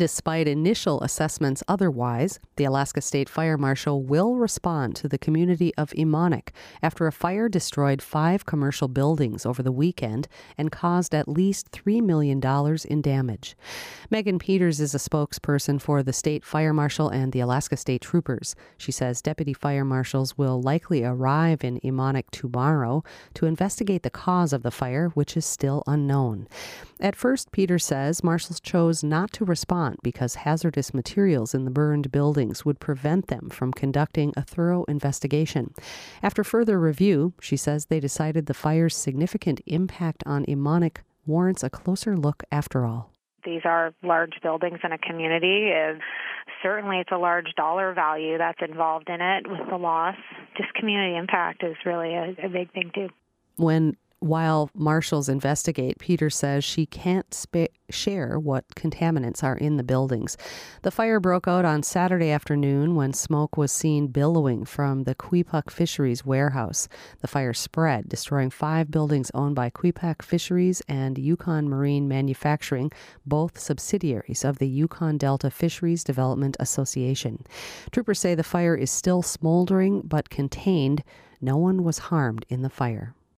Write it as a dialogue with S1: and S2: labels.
S1: Despite initial assessments otherwise, the Alaska State Fire Marshal will respond to the community of Emonic after a fire destroyed 5 commercial buildings over the weekend and caused at least $3 million in damage. Megan Peters is a spokesperson for the State Fire Marshal and the Alaska State Troopers. She says deputy fire marshals will likely arrive in Emonic tomorrow to investigate the cause of the fire, which is still unknown. At first, Peters says marshals chose not to respond because hazardous materials in the burned buildings would prevent them from conducting a thorough investigation. After further review, she says they decided the fire's significant impact on Emonic warrants a closer look after all.
S2: These are large buildings in a community. Certainly it's a large dollar value that's involved in it with the loss. Just community impact is really a big thing too.
S1: While marshals investigate, Peters says she can't share what contaminants are in the buildings. The fire broke out on Saturday afternoon when smoke was seen billowing from the Queepuck Fisheries warehouse. The fire spread, destroying 5 buildings owned by Queepuck Fisheries and Yukon Marine Manufacturing, both subsidiaries of the Yukon Delta Fisheries Development Association. Troopers say the fire is still smoldering but contained. No one was harmed in the fire.